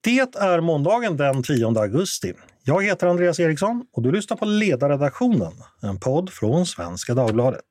Det är måndagen den 10 augusti. Jag heter Andreas Eriksson och du lyssnar på Ledarredaktionen, en podd från Svenska Dagbladet.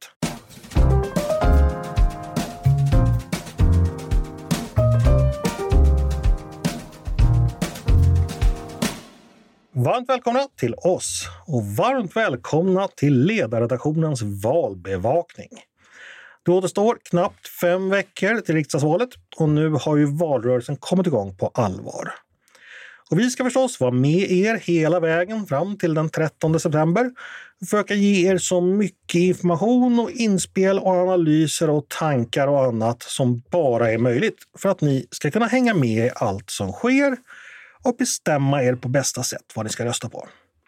Varmt välkomna till oss och varmt välkomna till Ledarredaktionens valbevakning. Det återstår knappt 5 veckor till riksdagsvalet och nu har ju valrörelsen kommit igång på allvar. Och vi ska förstås vara med er hela vägen fram till den 13 september och försöka ge er så mycket information och inspel och analyser och tankar och annat som bara är möjligt för att ni ska kunna hänga med i allt som sker och bestämma er på bästa sätt vad ni ska rösta på.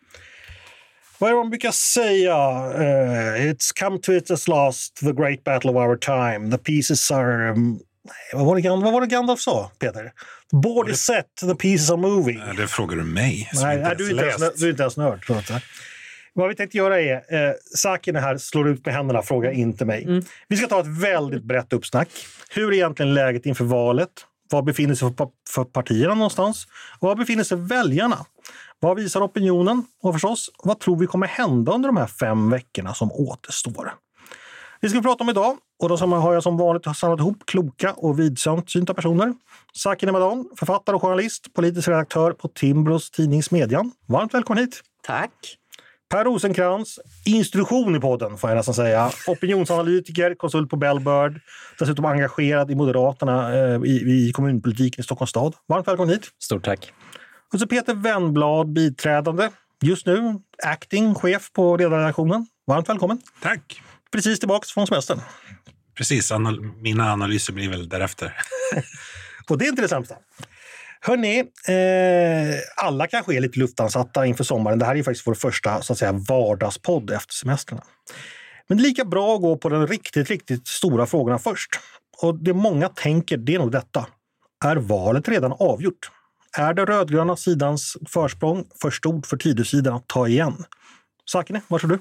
Vad är det man brukar säga? It's come to its last, the great battle of our time. The pieces are... Vad var det Gandalf sa, Peter? The board is set, the pieces are moving. Nej, det frågar du mig. Nej, du är inte ens nörd. Vad vi tänkte göra är, Saken här slår ut med händerna, fråga inte mig. Vi ska ta ett väldigt brett uppsnack. Hur är egentligen läget inför valet? Var befinner sig för partierna någonstans? Och var befinner sig väljarna? Vad visar opinionen? Och förstås, vad tror vi kommer hända under de här 5 veckorna som återstår? Det ska vi prata om idag. Och då har jag som vanligt samlat ihop kloka och vidsynta personer. Sakin Emadan, författare och journalist, politisk redaktör på Timbros tidningsmedjan. Varmt välkommen hit. Tack. Per Rosenkrantz, institution i podden får jag nästan säga. Opinionsanalytiker, konsult på Bellbird. Dessutom engagerad i Moderaterna i kommunpolitiken i Stockholms stad. Varmt välkommen hit. Stort tack. Och så Peter Wennblad, biträdande. Just nu acting chef på Ledarredaktionen. Varmt välkommen. Tack. Precis tillbaka från semestern. Precis, mina analyser blir väl därefter. Och det är inte det sämsta. Hörrni, alla kanske är lite luftansatta inför sommaren. Det här är faktiskt vår första så att säga vardagspodd efter semestrarna. Men det är lika bra att gå på den riktigt stora frågorna först. Och det många tänker, det är nog detta. Är valet redan avgjort? Är det rödgröna sidans försprång för stort för Tidösidan att ta igen? Sakine, vad tror du?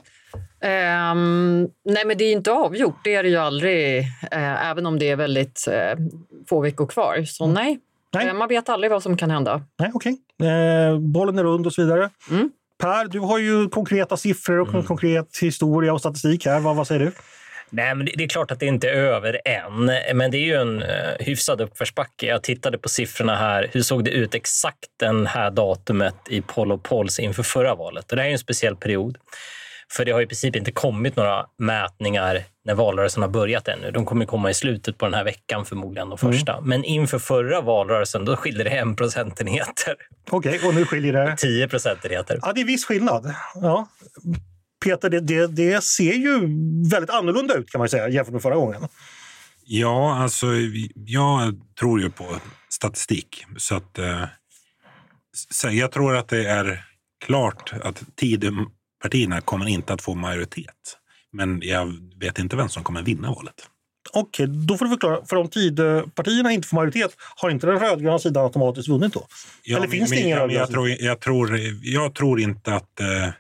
Nej, men det är inte avgjort. Det är det ju aldrig, även om det är väldigt få veckor kvar. Så nej. Man vet aldrig vad som kan hända. Nej, okej. Bollen är rund och så vidare. Per, du har ju konkreta siffror och konkret historia och statistik här. Vad säger du? Nej, men det är klart att det inte är över än, men det är ju en hyfsad uppförsbacke. Jag tittade på siffrorna här. Hur såg det ut exakt den här datumet i Poll och Polls inför förra valet? Och det här är en speciell period. För det har i princip inte kommit några mätningar när valrörelsen har börjat ännu. De kommer komma i slutet på den här veckan förmodligen de första. Men inför förra valrörelsen då skiljer det 1 procentenheter. Okej, och nu skiljer det 10 procentenheter. Ja, det är viss skillnad. Ja. Peter, det ser ju väldigt annorlunda ut kan man säga jämfört med förra gången. Ja, alltså jag tror ju på statistik. Så att jag tror att det är klart att Tidöpartierna kommer inte att få majoritet. Men jag vet inte vem som kommer vinna valet. Okej, då får du förklara. För om Tidöpartierna inte får majoritet, har inte den rödgröna sidan automatiskt vunnit då? Ja, eller finns det ingen rödgröna? Jag tror inte att...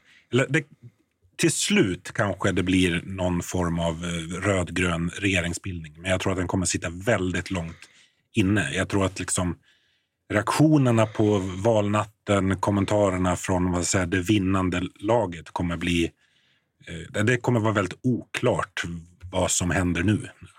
till slut kanske det blir någon form av rödgrön regeringsbildning. Men jag tror att den kommer sitta väldigt långt inne. Jag tror att liksom reaktionerna på valnatten, kommentarerna från det vinnande laget kommer bli... Det kommer vara väldigt oklart vad som händer nu.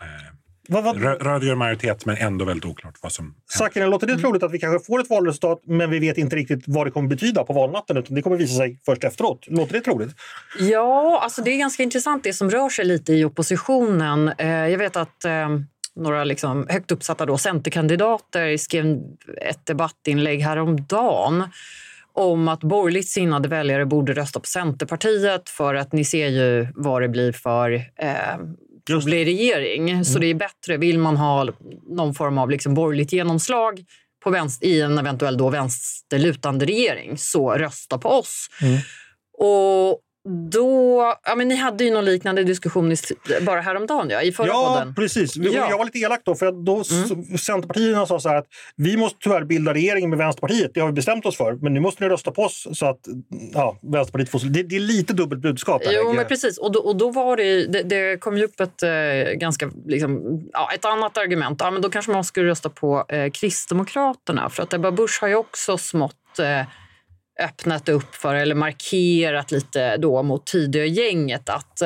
Rödgrön majoritet, men ändå väldigt oklart vad som händer. Sakine, låter det troligt att vi kanske får ett valresultat, men vi vet inte riktigt vad det kommer betyda på valnatten, utan det kommer visa sig först efteråt. Låter det troligt? Ja, alltså det är ganska intressant det som rör sig lite i oppositionen. Jag vet att några liksom högt uppsatta då, centerkandidater skrev ett debattinlägg häromdagen om att borgerligt sinnade väljare borde rösta på Centerpartiet för att ni ser ju vad det blir för blir regering. Så det är bättre, vill man ha någon form av liksom borgerligt genomslag på i en eventuell då vänsterlutande regering, så rösta på oss. Och Men ni hade ju någon liknande diskussion bara häromdagen, i förra podden. Ja, precis. Jag var lite elak då, för att då Centerpartierna sa så här att vi måste tyvärr bilda regering med Vänsterpartiet. Det har vi bestämt oss för, men nu måste ni rösta på oss så att Vänsterpartiet får... Det är lite dubbelt budskap. Jo, men precis. Och då var det kom ju upp ett ganska ett annat argument. Ja, men då kanske man skulle rösta på Kristdemokraterna, för att Ebba Busch har ju också smått öppnat upp för eller markerat lite då mot Tidögänget att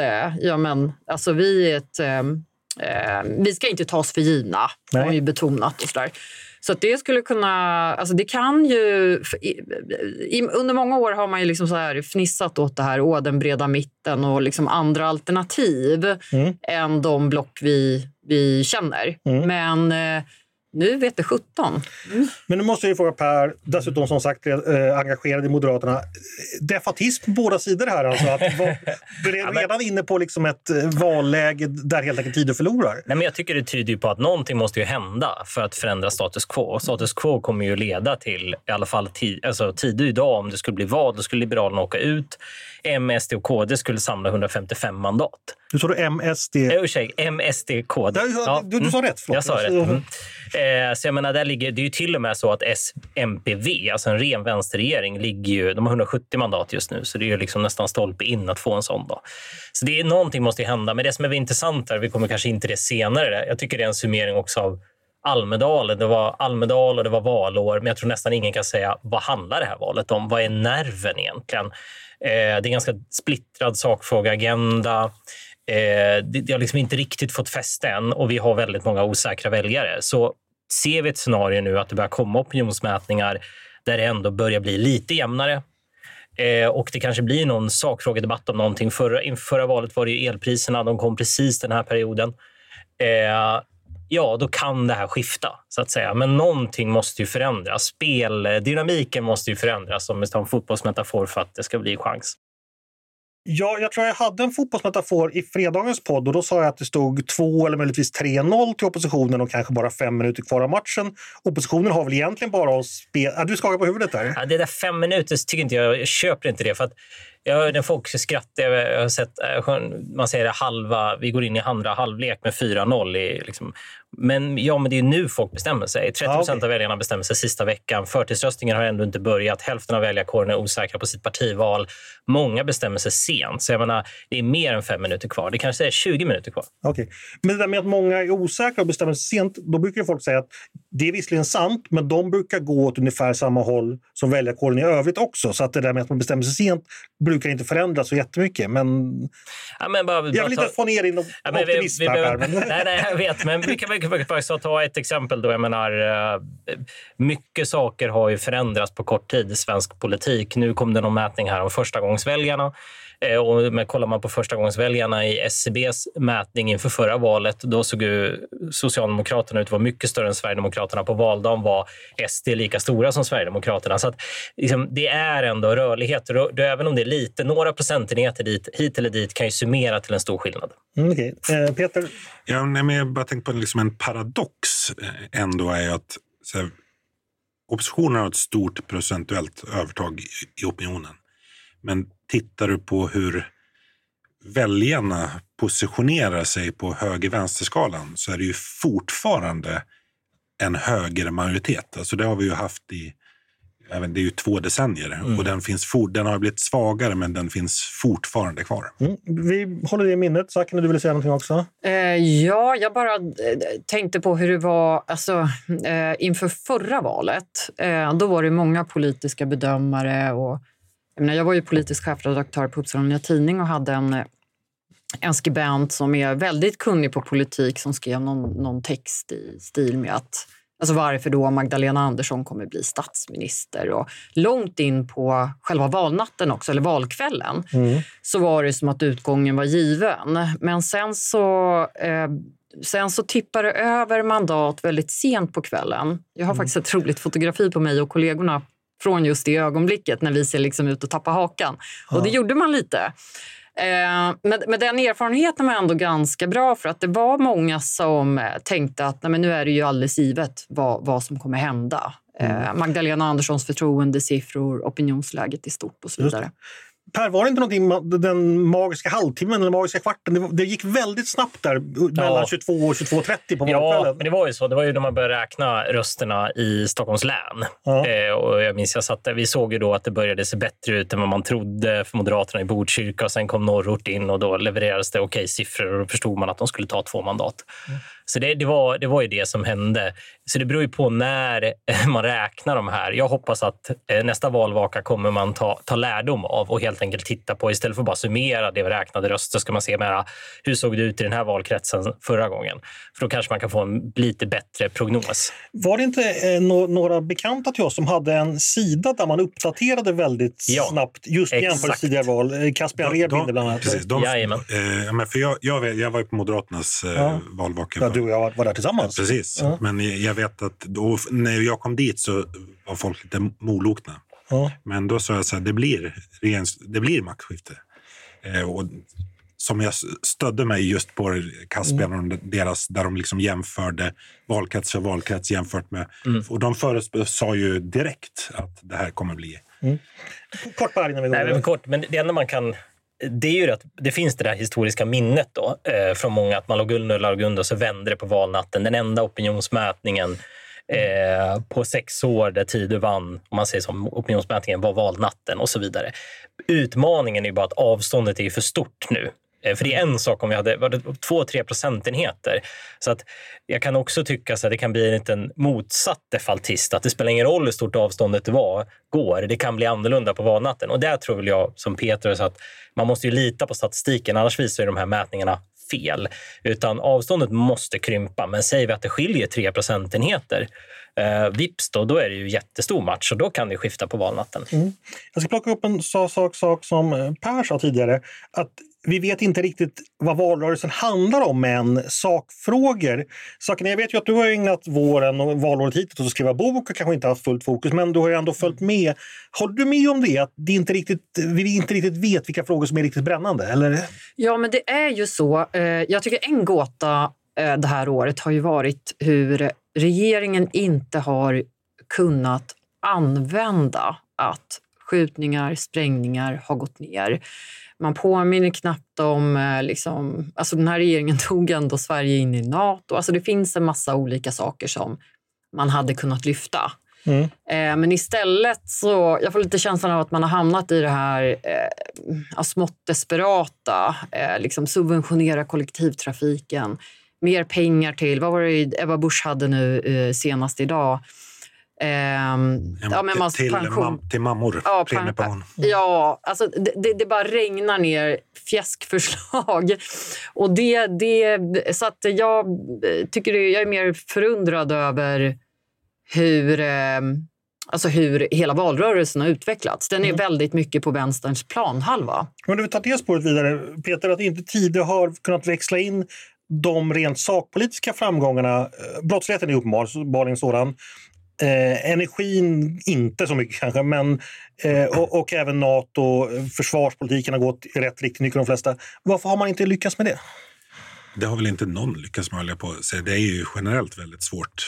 vi ska inte tas för givna, har ju betonat och sådär. Så att det skulle kunna, det kan ju, under många år har man ju så här fnissat åt det här, den breda mitten och andra alternativ än de block vi känner. Men nu vet det 17. Men nu måste jag fråga Per, dessutom som sagt engagerad i Moderaterna. Defatism på båda sidor här alltså. Att redan inne på ett valläge där helt enkelt Tidö förlorar. Nej, men jag tycker det tyder ju på att någonting måste ju hända för att förändra status quo. Status quo kommer ju leda till i alla fall Tidö idag, om det skulle bli val, då skulle Liberalerna åka ut. M, SD och KD skulle samla 155 mandat. Du sa du MSD? MSD, KD. Du sa rätt, förlåt. Jag sa rätt. Så jag menar, där ligger, det är ju till och med så att SMPV, alltså en ren vänsterregering, de har 170 mandat just nu. Så det är ju nästan stolpe in att få en sån då. Så det är, någonting måste ju hända. Men det som är intressant här, vi kommer kanske inte det senare. Jag tycker det är en summering också av Almedalen. Det var Almedal och det var valår. Men jag tror nästan ingen kan säga, vad handlar det här valet om? Vad är nerven egentligen? Det är en ganska splittrad sakfrågeagenda. Det har inte riktigt fått fäste än och vi har väldigt många osäkra väljare. Så ser vi ett scenario nu att det börjar komma opinionsmätningar där det ändå börjar bli lite jämnare. Och det kanske blir någon sakfrågedebatt om någonting. Förra valet var det ju elpriserna, de kom precis den här perioden. Då kan det här skifta, så att säga. Men någonting måste ju förändras. Speldynamiken måste ju förändras, om vi tar en fotbollsmetafor, för att det ska bli chans. Ja, jag tror jag hade en fotbollsmetafor i fredagens podd och då sa jag att det stod 2 eller möjligtvis 3-0 till oppositionen och kanske bara 5 minuter kvar av matchen. Oppositionen har väl egentligen bara att spela... Du skakar på huvudet där. Ja, det där 5 minuter tycker inte jag köper inte det, för att jag hör när folk skrattar. Jag har sett, man säger det vi går in i andra halvlek med 4-0 men det är ju nu folk bestämmer sig. 30% av väljarna bestämmer sig sista veckan. Förtidsröstningen har ändå inte börjat. Hälften av väljarkåren är osäkra på sitt partival. Många bestämmer sig sent. Så jag menar, det är mer än 5 minuter kvar. Det kanske är 20 minuter kvar. Okej. Men det där med att många är osäkra och bestämmer sig sent, då brukar folk säga att det är visserligen sant, men de brukar gå åt ungefär samma håll som väljarkåren i övrigt också. Så att det där med att man bestämmer sig sent brukar inte förändras så jättemycket. Men, jag vill inte få ner in optimism här. Nej, jag vet. Men vi kan bara ta ett exempel då. Jag menar, mycket saker har ju förändrats på kort tid i svensk politik. Nu kom det någon mätning här om förstagångsväljarna. Och kollar man på förstagångsväljarna i SCBs mätning inför förra valet, då såg ju Socialdemokraterna ut att vara mycket större än Sverigedemokraterna. På valdagen var SD lika stora som Sverigedemokraterna. Så att, det är ändå rörlighet. Även om det är lite, några procentenheter hit eller dit, kan ju summera till en stor skillnad. Okej. Peter? Ja, men jag bara tänker på en paradox ändå är att oppositionen har ett stort procentuellt övertag i opinionen. Men tittar du på hur väljarna positionerar sig på höger-vänsterskalan, så är det ju fortfarande en högre majoritet. Alltså det har vi ju haft det är ju 2 decennier. Och den har blivit svagare, men den finns fortfarande kvar. Vi håller det i minnet. Sakne, du ville säga någonting också? Ja, jag bara tänkte på hur det var inför förra valet. Då var det många politiska bedömare och jag var ju politisk chefredaktör på Uppsala Nya Tidning och hade en skribent som är väldigt kunnig på politik som skrev någon text i stil med att varför då Magdalena Andersson kommer bli statsminister. Och långt in på själva valnatten också, eller valkvällen, så var det som att utgången var given. Men sen så tippar det över mandat väldigt sent på kvällen. Jag har faktiskt ett roligt fotografi på mig och kollegorna från just det ögonblicket när vi ser ut och tappa hakan. Och det gjorde man lite. Men den erfarenheten var ändå ganska bra, för att det var många som tänkte att nej, men nu är det ju alldeles givet vad som kommer hända. Magdalena Anderssons förtroendesiffror, opinionsläget i stort och så vidare. Per, var det inte någonting, den magiska halvtimmen eller magiska kvarten? Det gick väldigt snabbt där mellan 22 och 22.30 på valkvällen. Ja, men det var ju så. Det var ju då man började räkna rösterna i Stockholms län. Ja. Och jag minns, jag satt där, vi såg ju då att det började se bättre ut än vad man trodde för Moderaterna i Botkyrka, och sen kom Norrort in och då levererades det okej siffror och då förstod man att de skulle ta 2 mandat. Så det var ju det som hände. Så det beror ju på när man räknar de här. Jag hoppas att nästa valvaka kommer man ta lärdom av och helt enkelt titta på, istället för att bara summera det vi räknade röster, ska man se mer hur såg det ut i den här valkretsen förra gången. För då kanske man kan få en lite bättre prognos. Var det inte några bekanta till oss som hade en sida där man uppdaterade väldigt snabbt just jämfört med tidigare val? Caspian Rebin bland annat. Precis, för jag var ju på Moderaternas valvaka. Ja, du och jag var där tillsammans. Precis, men jag vet att då, när jag kom dit så var folk lite molokna. Men då sa jag så här, det blir maktskifte. Och som jag stödde mig just på Caspian och deras, där de liksom jämförde valkrets för valkrets jämfört med. Och de sa ju direkt att det här kommer bli. Kort bara innan vi går. Nej, men kort, men det enda man kan, det är ju att det finns det där historiska minnet då från många, att man låg guld och så vände det på valnatten. Den enda opinionsmätningen på 6 år där Tidö vann, om man säger som opinionsmätningen, var valnatten och så vidare. Utmaningen är ju bara att avståndet är för stort nu. För det är en sak om vi hade 2-3 procentenheter. Så att jag kan också tycka så att det kan bli en liten motsatt defaltist. Att det spelar ingen roll hur stort avståndet går. Det kan bli annorlunda på valnatten. Och där tror väl jag som Peter så att man måste ju lita på statistiken. Annars visar ju de här mätningarna fel. Utan avståndet måste krympa. Men säger vi att det skiljer 3 procentenheter, vips då är det ju jättestor match och då kan det skifta på valnatten. Jag ska plocka upp en sak som Per sa tidigare, att vi vet inte riktigt vad valrörelsen handlar om än sakfrågor. Jag vet ju att du har ägnat våren och valåret hittills att skriva bok och kanske inte haft fullt fokus, men du har ju ändå följt med. Håller du med om det? Att vi inte riktigt vet vilka frågor som är riktigt brännande, eller? Ja, men det är ju så. Jag tycker en gåta det här året har ju varit hur regeringen inte har kunnat använda att skjutningar, sprängningar har gått ner. Man påminner knappt om, alltså den här regeringen tog ändå Sverige in i NATO. Alltså det finns en massa olika saker som man hade kunnat lyfta. Men istället så, jag får lite känslan av att man har hamnat i det här smått desperata, subventionera kollektivtrafiken, mer pengar till, vad var det Ebba Busch hade nu senast idag? Till mammor. Ja, alltså det bara regnar ner fjäskförslag. Och så att jag tycker jag är mer förundrad över hur hela valrörelsen har utvecklats. Den är väldigt mycket på vänsterns planhalva. Men du vill ta det spåret vidare, Peter, att inte Tidö har kunnat växla in de rent sakpolitiska framgångarna. Brottsligheten är uppenbarligen sådan. Energin inte så mycket kanske, men och även NATO, försvarspolitiken har gått i rätt riktning för de flesta. Varför har man inte lyckats med det? Det har väl inte någon lyckats med, på att säga. Det är ju generellt väldigt svårt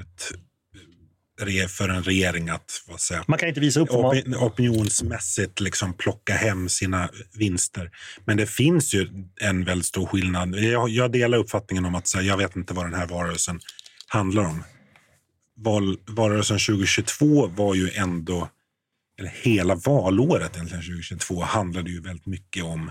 för en regering att man kan inte visa upp opinionsmässigt plocka hem sina vinster. Men det finns ju en väldigt stor skillnad. Jag delar uppfattningen om att jag vet inte vad den här valrörelsen handlar om. Valrörelsen 2022 var ju ändå, eller hela valåret egentligen 2022 handlade ju väldigt mycket om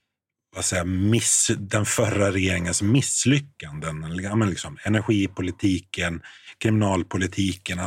den förra regeringens misslyckanden, energipolitiken, kriminalpolitiken,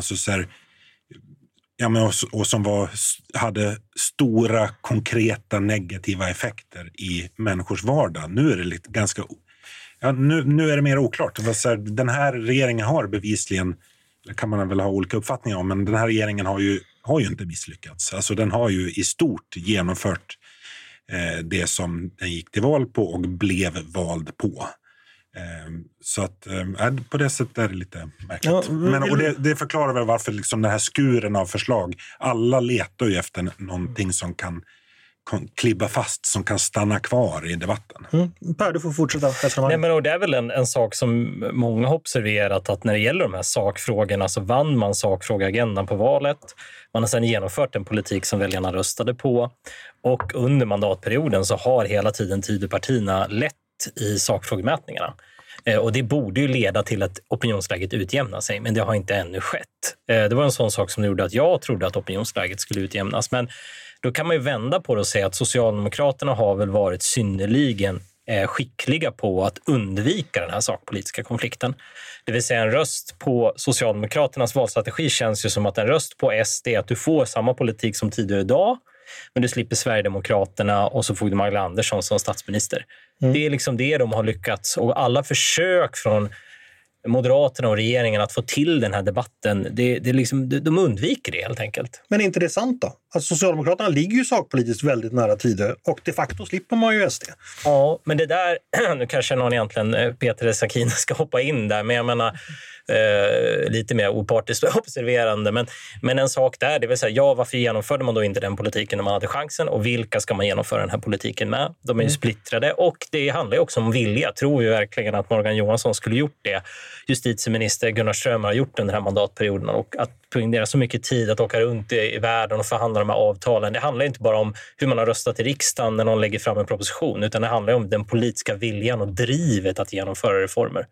och som hade stora konkreta negativa effekter i människors vardag. Nu är det nu är det mer oklart. Den här regeringen har bevisligen, det kan man väl ha olika uppfattningar om, men den här regeringen har ju inte misslyckats. Alltså den har ju i stort genomfört det som den gick till val på och blev vald på. Så att på det sättet är det lite märkligt. Ja, och det förklarar väl varför den här skuren av förslag, alla letar ju efter någonting som kan klibba fast som kan stanna kvar i debatten. Per, du får fortsätta resonemanget. Nej, men det är väl en sak som många har observerat, att när det gäller de här sakfrågorna så vann man sakfrågeagendan på valet. Man har sedan genomfört en politik som väljarna röstade på, och under mandatperioden så har hela tiden Tidöpartierna lett i sakfrågemätningarna. Och det borde ju leda till att opinionsläget utjämnar sig, men det har inte ännu skett. Det var en sån sak som gjorde att jag trodde att opinionsläget skulle utjämnas. Men då kan man ju vända på det och säga att Socialdemokraterna har väl varit synnerligen skickliga på att undvika den här sakpolitiska konflikten. Det vill säga, en röst på Socialdemokraternas valstrategi känns ju som att en röst på SD är att du får samma politik som tidigare idag, men du slipper Sverigedemokraterna och så får du Magdalena Andersson som statsminister. Det är liksom det de har lyckats, och alla försök från Moderaterna och regeringen att få till den här debatten, de undviker det helt enkelt. Men är inte det sant då? Alltså Socialdemokraterna ligger ju sakpolitiskt väldigt nära Tidö, och de facto slipper man ju SD. Ja, men det där, nu kanske någon egentligen, Peter Sakina, ska hoppa in där, men jag menar lite mer opartiskt observerande. Men en sak där, det vill säga, varför genomförde man då inte den politiken när man hade chansen, och vilka ska man genomföra den här politiken med? De är ju splittrade, och det handlar ju också om vilja. Tror ju verkligen att Morgan Johansson skulle gjort det. Justitieminister Gunnar Strömmer har gjort den här mandatperioden, och att spendera så mycket tid att åka runt i världen och förhandla de här avtalen. Det handlar inte bara om hur man har röstat i riksdagen när någon lägger fram en proposition, utan det handlar om den politiska viljan och drivet att genomföra reformer.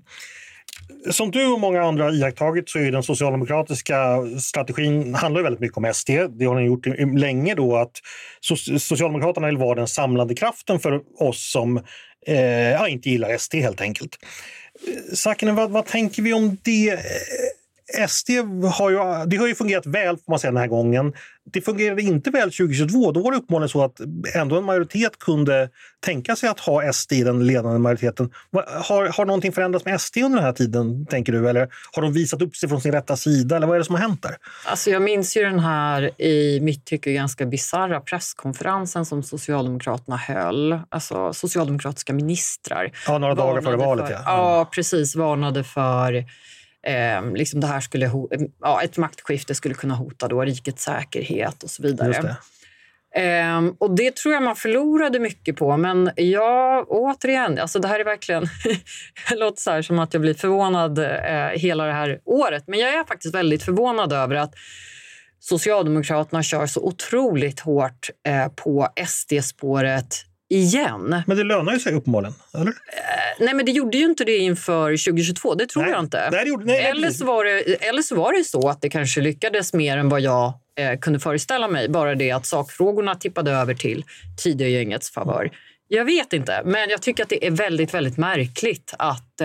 Som du och många andra iakttagit så är den socialdemokratiska strategin handlar väldigt mycket om SD. Det har den gjort länge då, att Socialdemokraterna vill vara den samlande kraften för oss som inte gillar SD helt enkelt. Sakinen, vad tänker vi om det? SD har ju fungerat väl, får man säga, den här gången. Det fungerade inte väl 2022. Då var det uppenbarligen så att ändå en majoritet kunde tänka sig att ha SD i den ledande majoriteten. Har någonting förändrats med SD under den här tiden, tänker du? Eller har de visat upp sig från sin rätta sida? Eller vad är det som har hänt där? Alltså jag minns ju den här, i mitt tycke, ganska bizarra presskonferensen som Socialdemokraterna höll. Alltså socialdemokratiska ministrar. Ja, några dagar före valet. Ja, precis. Varnade för liksom det här skulle ett maktskifte skulle kunna hota då rikets säkerhet och så vidare. Just det. Och det tror jag man förlorade mycket på, men återigen, alltså det här är verkligen det låter så här som att jag blir förvånad hela det här året, men jag är faktiskt väldigt förvånad över att Socialdemokraterna kör så otroligt hårt på SD-spåret igen. Men det lönar ju sig uppenbarligen, eller? Nej, men det gjorde ju inte det inför 2022, det tror jag inte. Eller så var det så att det kanske lyckades mer än vad jag kunde föreställa mig. Bara det att sakfrågorna tippade över till Tidögängets favör. Jag vet inte, men jag tycker att det är väldigt, väldigt märkligt att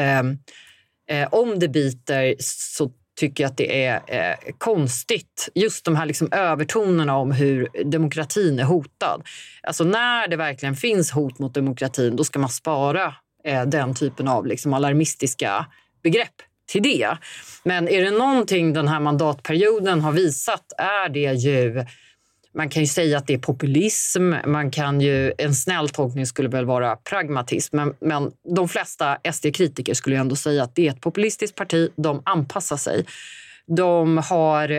om det biter så tycker jag att det är konstigt. Just de här liksom övertonerna om hur demokratin är hotad. Alltså när det verkligen finns hot mot demokratin, då ska man spara den typen av liksom alarmistiska begrepp till det. Men är det någonting den här mandatperioden har visat, är det ju, man kan ju säga att det är populism, man kan ju, en snäll tolkning skulle väl vara pragmatism, men de flesta SD-kritiker skulle ju ändå säga att det är ett populistiskt parti, de anpassar sig. De har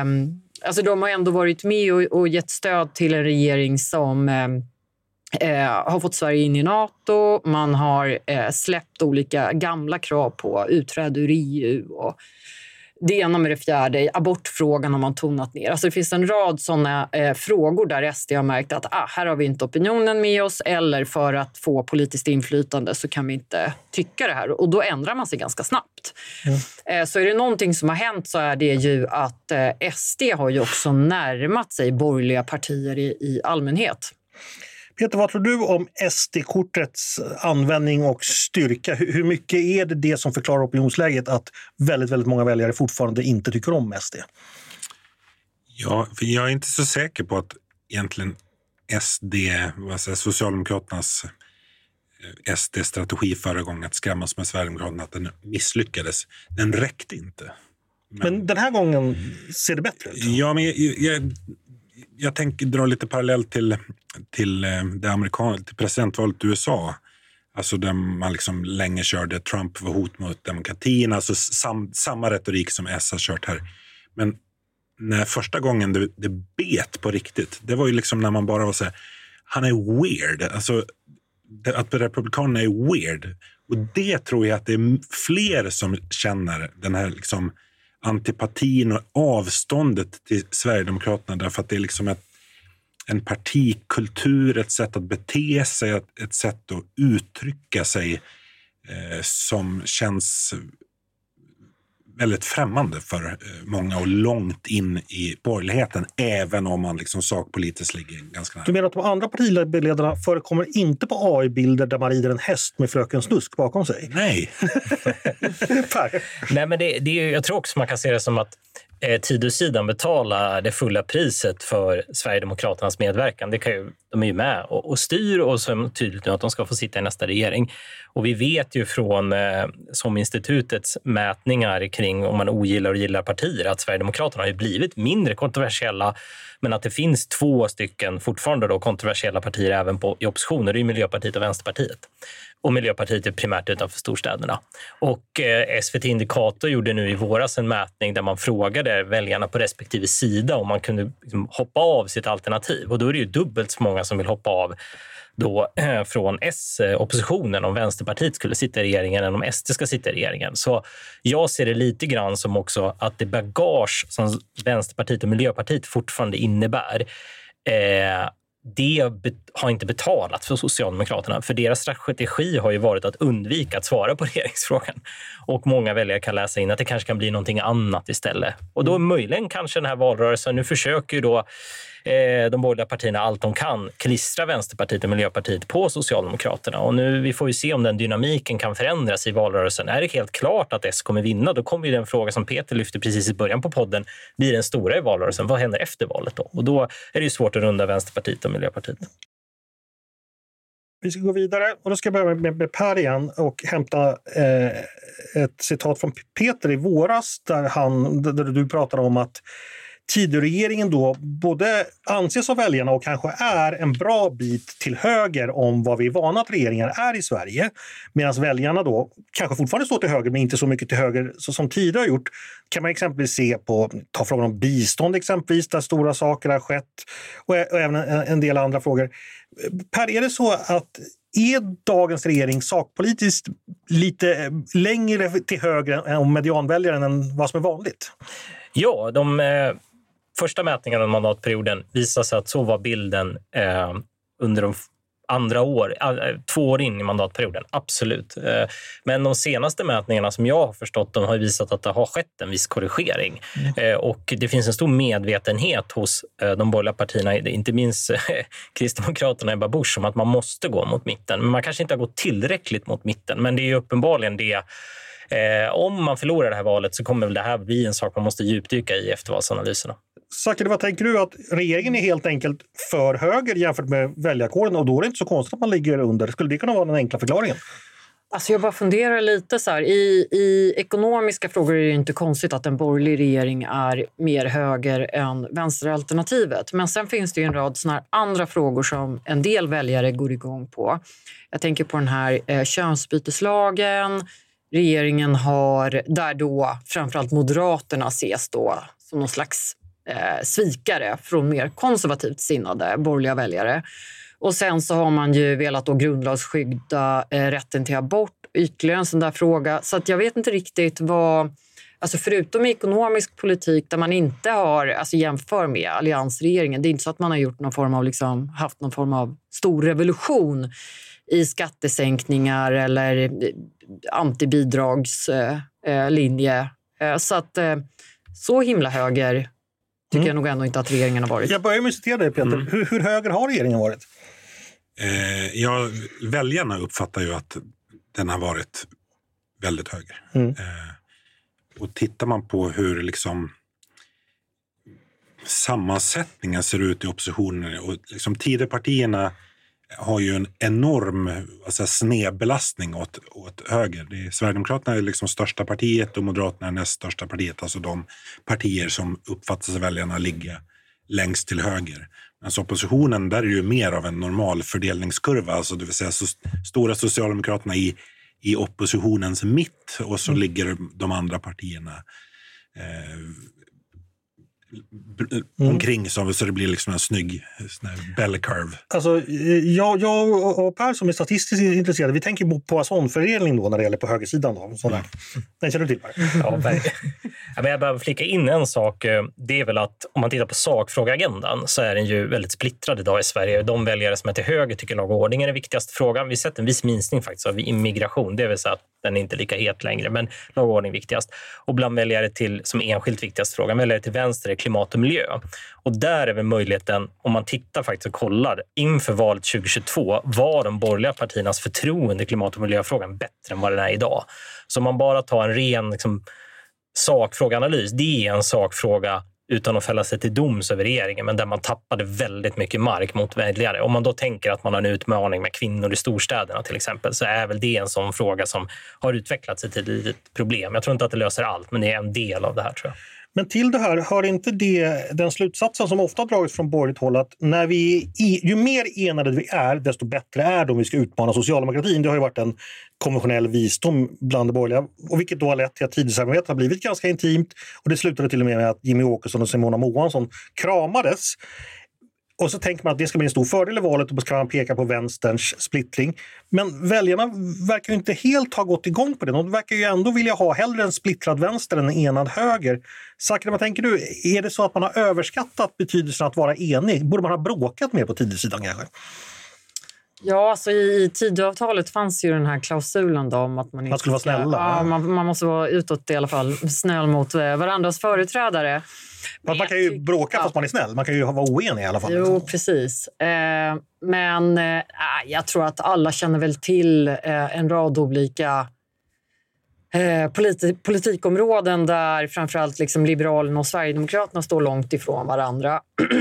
ändå varit med och gett stöd till en regering som har fått Sverige in i NATO, man har släppt olika gamla krav på utträde ur EU och det ena med det fjärde. Abortfrågan har man tonat ner. Alltså det finns en rad sådana frågor där SD har märkt att här har vi inte opinionen med oss, eller för att få politiskt inflytande så kan vi inte tycka det här. Och då ändrar man sig ganska snabbt. Så är det någonting som har hänt så är det ju att SD har ju också närmat sig borgerliga partier i allmänhet. Peter, vad tror du om SD-kortets användning och styrka? Hur mycket är det som förklarar opinionsläget att väldigt, väldigt många väljare fortfarande inte tycker om SD? Ja, för jag är inte så säker på att egentligen Socialdemokraternas SD-strategi förra gången att skrämmas med Sverigedemokraterna, att den misslyckades. Den räckte inte. Men den här gången ser det bättre ut? Ja, men jag tänker dra lite parallell till presidentvalet i USA. Alltså där man liksom länge körde Trump var hot mot demokratin. Alltså samma retorik som S har kört här. Men när första gången det bet på riktigt, det var ju liksom när man bara var så här, han är weird. Alltså, att Republikanerna är weird. Och det tror jag att det är fler som känner den här liksom antipatin och avståndet till Sverigedemokraterna, därför att det är liksom en partikultur, ett sätt att bete sig, ett sätt att uttrycka sig som känns väldigt främmande för många och långt in i borgerligheten, även om man liksom sakpolitiskt ligger ganska nära. Du menar att de andra partiledarna förekommer inte på AI-bilder där man rider en häst med fröken Snusk bakom sig? Nej. Nej, men jag tror också man kan se det som att Tidösidan betalar det fulla priset för Sverigedemokraternas medverkan. De är ju med och styr, och så är det tydligt nu att de ska få sitta i nästa regering. Och vi vet ju från som institutets mätningar kring om man ogillar och gillar partier att Sverigedemokraterna har ju blivit mindre kontroversiella, men att det finns 2 stycken fortfarande då kontroversiella partier även i opposition. Det är ju Miljöpartiet och Vänsterpartiet. Och Miljöpartiet är primärt utanför storstäderna. Och SVT Indikator gjorde nu i våras en mätning där man frågade väljarna på respektive sida om man kunde liksom hoppa av sitt alternativ. Och då är det ju dubbelt så många som vill hoppa av då från S-oppositionen om Vänsterpartiet skulle sitta i regeringen än om SD ska sitta i regeringen. Så jag ser det lite grann som också att det bagage som Vänsterpartiet och Miljöpartiet fortfarande innebär det har inte betalat för Socialdemokraterna. För deras strategi har ju varit att undvika att svara på regeringsfrågan. Och många väljare kan läsa in att det kanske kan bli någonting annat istället. Och då möjligen kanske den här valrörelsen, nu försöker ju då de borgerliga partierna allt de kan klistra Vänsterpartiet och Miljöpartiet på Socialdemokraterna. Och nu vi får ju se om den dynamiken kan förändras i valrörelsen. Är det helt klart att S kommer vinna, då kommer ju den fråga som Peter lyfte precis i början på podden bli den stora i valrörelsen. Vad händer efter valet då? Och då är det ju svårt att runda Vänsterpartiet och Miljöpartiet. Vi ska gå vidare och då ska jag börja med Per igen och hämta ett citat från Peter i våras där du pratar om att Tidöregeringen då både anses av väljarna och kanske är en bra bit till höger om vad vi är vana att regeringar är i Sverige. Medan väljarna då kanske fortfarande står till höger men inte så mycket till höger som Tidö har gjort. Kan man exempelvis se på, ta frågan om bistånd exempelvis, där stora saker har skett och även en del andra frågor. Per, är det så att är dagens regering sakpolitiskt lite längre till höger än medianväljaren än vad som är vanligt? Ja, de första mätningarna av mandatperioden visar sig att så var bilden under de andra 2 år in i mandatperioden. Absolut. Men de senaste mätningarna som jag har förstått, de har visat att det har skett en viss korrigering. Och det finns en stor medvetenhet hos de borgerliga partierna, inte minst Kristdemokraterna Ebba Busch, om att man måste gå mot mitten. Men man kanske inte har gått tillräckligt mot mitten. Men det är ju uppenbarligen det. Om man förlorar det här valet så kommer väl det här bli en sak man måste djupdyka i eftervalsanalyserna. Saker, vad tänker du? Att regeringen är helt enkelt för höger jämfört med väljarkåren och då är det inte så konstigt att man ligger under. Skulle det kunna vara den enkla förklaringen? Alltså jag bara funderar lite så här. I ekonomiska frågor är det inte konstigt att en borgerlig regering är mer höger än vänsteralternativet. Men sen finns det ju en rad såna här andra frågor som en del väljare går igång på. Jag tänker på den här könsbyteslagen. Regeringen har, där då framförallt Moderaterna ses då som någon slags svikare från mer konservativt sinnade borgerliga väljare. Och sen så har man ju velat då grundlagsskydda rätten till abort, ytterligare en sån där fråga. Så att jag vet inte riktigt vad, alltså förutom ekonomisk politik där man inte har, alltså jämför med alliansregeringen, det är inte så att man har gjort någon form av liksom, haft någon form av stor revolution i skattesänkningar eller antibidragslinje. Så att så himla höger tycker jag nog ändå inte att regeringen har varit. Jag börjar med att citera dig, Peter. Hur höger har regeringen varit? Väljarna uppfattar ju att den har varit väldigt höger. Och tittar man på hur liksom sammansättningen ser ut i oppositionen och liksom Tidöpartierna har ju en enorm snedbelastning åt höger. Sverigedemokraterna är liksom största partiet och Moderaterna är näst största partiet. Alltså de partier som uppfattas av väljarna ligga längst till höger. Men så oppositionen, där är det ju mer av en normal fördelningskurva. Alltså det vill säga så stora Socialdemokraterna i oppositionens mitt och så ligger de andra partierna omkring så det blir liksom en snygg bell curve. Alltså, jag och Per som är statistiskt intresserade, vi tänker på Poisson-fördelning då när det gäller på högersidan. Då, sådär. Den känner du till, Per? Ja, men jag behöver flika in en sak. Det är väl att om man tittar på sakfrågeagendan så är den ju väldigt splittrad idag i Sverige. De väljare som är till höger tycker lag och ordning är den viktigaste frågan. Vi sett en viss minskning faktiskt av immigration. Det vill säga att den är inte lika het längre, men lag och ordning viktigast. Och bland väljare till, som enskilt viktigaste frågan, väljare till vänster är klimat och miljö. Och där är väl möjligheten, om man tittar faktiskt och kollar inför valet 2022, var de borgerliga partiernas förtroende klimat- och miljöfrågan bättre än vad den är idag. Så om man bara tar en ren sakfrågeanalys, det är en sakfråga utan att fälla sig till doms över regeringen, men där man tappade väldigt mycket mark mot väljare. Om man då tänker att man har en utmaning med kvinnor i storstäderna till exempel, så är väl det en sån fråga som har utvecklat sig till ett problem. Jag tror inte att det löser allt, men det är en del av det här, tror jag. Men till det här hör inte den slutsatsen som ofta dragits från borgerligt håll att när ju mer enade vi är, desto bättre är det om vi ska utmana socialdemokratin. Det har ju varit en konventionell visdom bland de borgerliga, och vilket då har lett till att tidsamarbetet har blivit ganska intimt, och det slutade till och med att Jimmy Åkesson och Simona Moansson kramades. Och så tänker man att det ska bli en stor fördel i valet, och så kan man peka på vänsterns splittring. Men väljarna verkar inte helt ha gått igång på det. De verkar ju ändå vilja ha hellre en splittrad vänster än en enad höger. Sakre, vad tänker du? Är det så att man har överskattat betydelsen att vara enig? Borde man ha bråkat mer på tidssidan kanske? Ja, alltså i Tidöavtalet fanns ju den här klausulen då om att man skulle vara snälla. Ja, man måste vara utåt i alla fall snäll mot varandras företrädare. Man kan ju bråka fast man är snäll. Man kan ju vara oenig i alla fall. Jo, precis. Men jag tror att alla känner väl till en rad olika politikområden där framförallt liksom Liberalerna och Sverigedemokraterna står långt ifrån varandra.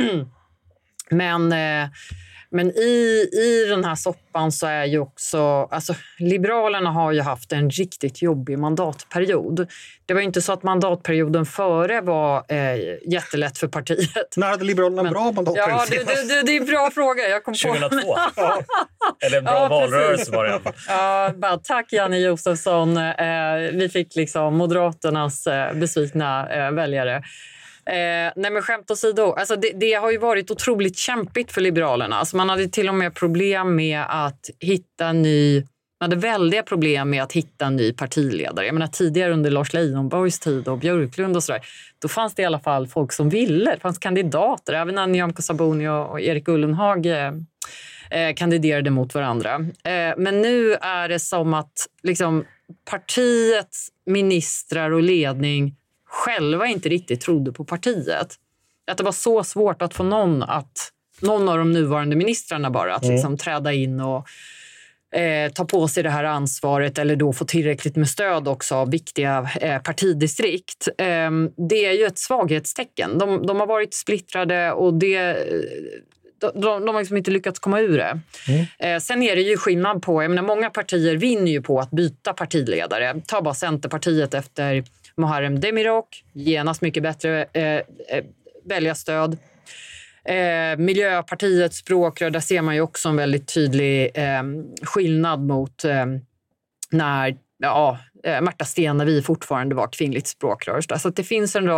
Men i den här soppan så är ju också... Alltså, Liberalerna har ju haft en riktigt jobbig mandatperiod. Det var inte så att mandatperioden före var jättelätt för partiet. När hade Liberalerna en bra mandatperiod? Ja, det är en bra fråga. Jag kom 2002. Eller en bra valrörelse var det. Ja, tack Janne Josefsson. Vi fick liksom Moderaternas besvikna väljare. Nej, men skämt åsido, alltså det har ju varit otroligt kämpigt för Liberalerna. Alltså man hade till och med problem med att hitta man hade väldiga problem med att hitta en ny partiledare. Jag menar, tidigare under Lars Leijonborgs tid och Björklund och sådär, då fanns det i alla fall folk som ville. Det fanns kandidater, även när Nyamko Sabuni och Erik Ullenhag kandiderade mot varandra. Men nu är det som att liksom, partiets ministrar och ledning själva inte riktigt trodde på partiet. Att det var så svårt att få någon av de nuvarande ministrarna bara att liksom träda in och ta på sig det här ansvaret, eller då få tillräckligt med stöd också av viktiga partidistrikt. Det är ju ett svaghetstecken. De har varit splittrade och de har liksom inte lyckats komma ur det. Sen är det ju skillnad på, jag menar, många partier vinner ju på att byta partiledare. Ta bara Centerpartiet efter Muharrem Demirok, genast mycket bättre väljarstöd. Miljöpartiets språkrör, där ser man ju också en väldigt tydlig skillnad mot när Märta Stenevi fortfarande var kvinnligt språkrör. Så att det finns en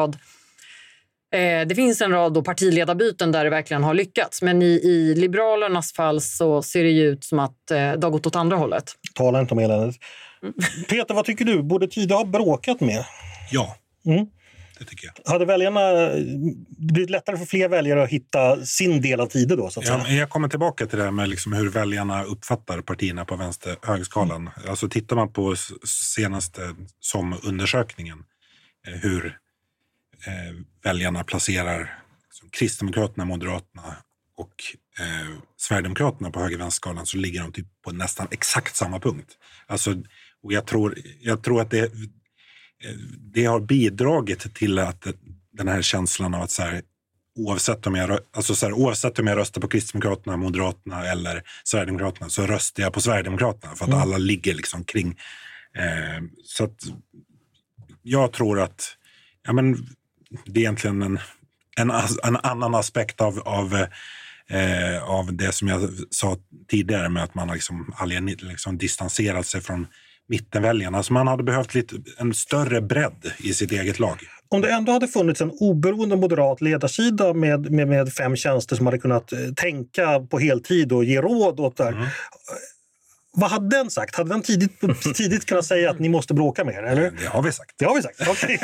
rad partiledarbyten där det verkligen har lyckats. Men i Liberalernas fall så ser det ju ut som att det har gått åt andra hållet. Tala inte om eländet. Peter, vad tycker du? Borde Tidö ha bråkat mer? Ja, det tycker jag. Hade väljarna blivit lättare för fler väljare att hitta sin del av Tidö då? Så att säga? Jag kommer tillbaka till det här med liksom hur väljarna uppfattar partierna på vänster-högerskalan. Alltså tittar man på senaste SOM-undersökningen hur väljarna placerar Kristdemokraterna, Moderaterna och Sverigedemokraterna på höger-vänsterskalan, så ligger de typ på nästan exakt samma punkt. Alltså, och jag tror att det har bidragit till att den här känslan av att så här, oavsett om jag röstar på Kristdemokraterna, Moderaterna eller Sverigedemokraterna, så röstar jag på Sverigedemokraterna för att alla ligger liksom kring. Så att jag tror att det är egentligen en annan aspekt av det som jag sa tidigare, med att man liksom distanserat sig från mittenväljarna. Så man hade behövt en större bredd i sitt eget lag. Om det ändå hade funnits en oberoende moderat ledarsida med 5 tjänster som hade kunnat tänka på heltid och ge råd åt det här. Vad hade den sagt? Hade den tidigt kunnat säga att ni måste bråka mer? Eller? Det har vi sagt. Det har vi sagt, okej.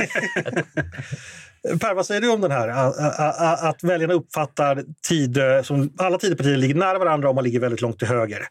Per, vad säger du om den här? Att väljarna uppfattar tid som alla Tidöpartier ligger nära varandra om man ligger väldigt långt till höger.